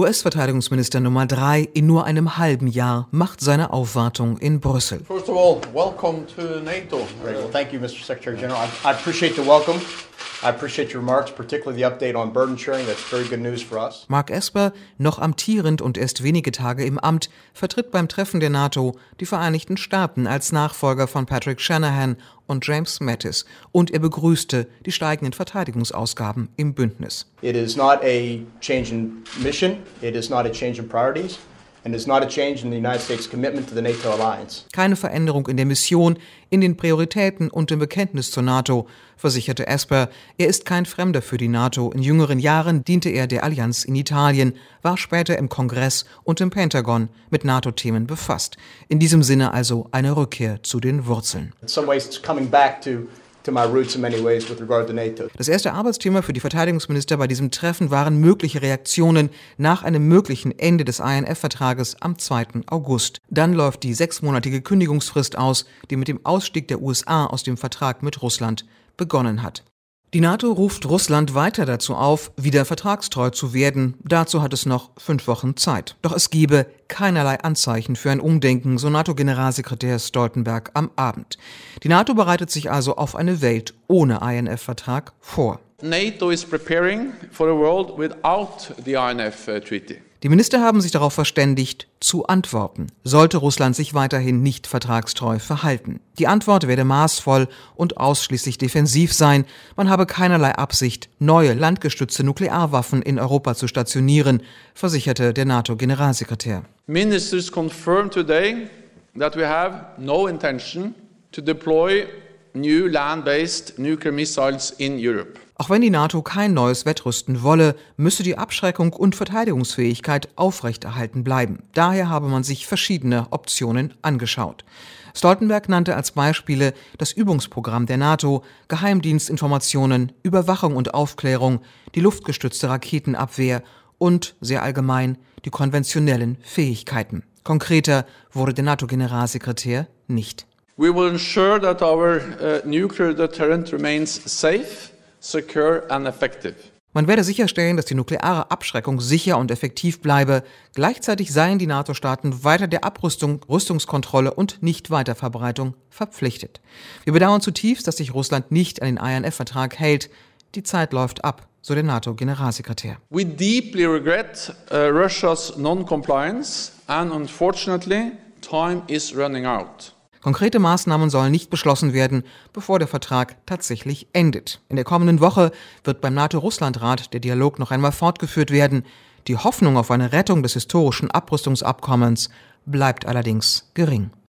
US-Verteidigungsminister Nummer 3 in nur einem halben Jahr macht seine Aufwartung in Brüssel. First of all, welcome to NATO. Great. Well, thank you, Mr. Secretary General. I appreciate the welcome. I appreciate your remarks, particularly the update on burden sharing. That's very good news for us. Mark Esper, noch amtierend und erst wenige Tage im Amt, vertritt beim Treffen der NATO die Vereinigten Staaten als Nachfolger von Patrick Shanahan und James Mattis, und er begrüßte die steigenden Verteidigungsausgaben im Bündnis. It is not a change in mission, it is not a change in priorities, and it's not a change in the United States' commitment to the NATO alliance. Keine Veränderung in der Mission, in den Prioritäten und im Bekenntnis zur NATO, versicherte Esper. Er ist kein Fremder für die NATO. In jüngeren Jahren diente er der Allianz in Italien, war später im Kongress und im Pentagon mit NATO-Themen befasst. In diesem Sinne also eine Rückkehr zu den Wurzeln. In some ways, it's coming back to my roots in many ways with regard to NATO. Das erste Arbeitsthema für die Verteidigungsminister bei diesem Treffen waren mögliche Reaktionen nach einem möglichen Ende des INF-Vertrages am 2. August. Dann läuft die 6-monatige Kündigungsfrist aus, die mit dem Ausstieg der USA aus dem Vertrag mit Russland begonnen hat. Die NATO ruft Russland weiter dazu auf, wieder vertragstreu zu werden. Dazu hat es noch 5 Wochen Zeit. Doch es gebe keinerlei Anzeichen für ein Umdenken, so NATO-Generalsekretär Stoltenberg am Abend. Die NATO bereitet sich also auf eine Welt ohne INF-Vertrag vor. NATO is preparing for a world without the INF Treaty. Die Minister haben sich darauf verständigt, zu antworten, sollte Russland sich weiterhin nicht vertragstreu verhalten. Die Antwort werde maßvoll und ausschließlich defensiv sein. Man habe keinerlei Absicht, neue landgestützte Nuklearwaffen in Europa zu stationieren, versicherte der NATO-Generalsekretär. Ministers confirmed today that we have no intention to deploy new land-based nuclear missiles in Europe. Auch wenn die NATO kein neues Wettrüsten wolle, müsse die Abschreckung und Verteidigungsfähigkeit aufrechterhalten bleiben. Daher habe man sich verschiedene Optionen angeschaut. Stoltenberg nannte als Beispiele das Übungsprogramm der NATO, Geheimdienstinformationen, Überwachung und Aufklärung, die luftgestützte Raketenabwehr und, sehr allgemein, die konventionellen Fähigkeiten. Konkreter wurde der NATO-Generalsekretär nicht. We will ensure that our nuclear deterrent remains safe, secure and effective. Man werde sicherstellen, dass die nukleare Abschreckung sicher und effektiv bleibe. Gleichzeitig seien die NATO-Staaten weiter der Abrüstung, Rüstungskontrolle und Nicht-Weiterverbreitung verpflichtet. Wir bedauern zutiefst, dass sich Russland nicht an den INF-Vertrag hält. Die Zeit läuft ab, so der NATO-Generalsekretär. We deeply regret Russia's non-compliance and unfortunately time is running out. Konkrete Maßnahmen sollen nicht beschlossen werden, bevor der Vertrag tatsächlich endet. In der kommenden Woche wird beim NATO-Russland-Rat der Dialog noch einmal fortgeführt werden. Die Hoffnung auf eine Rettung des historischen Abrüstungsabkommens bleibt allerdings gering.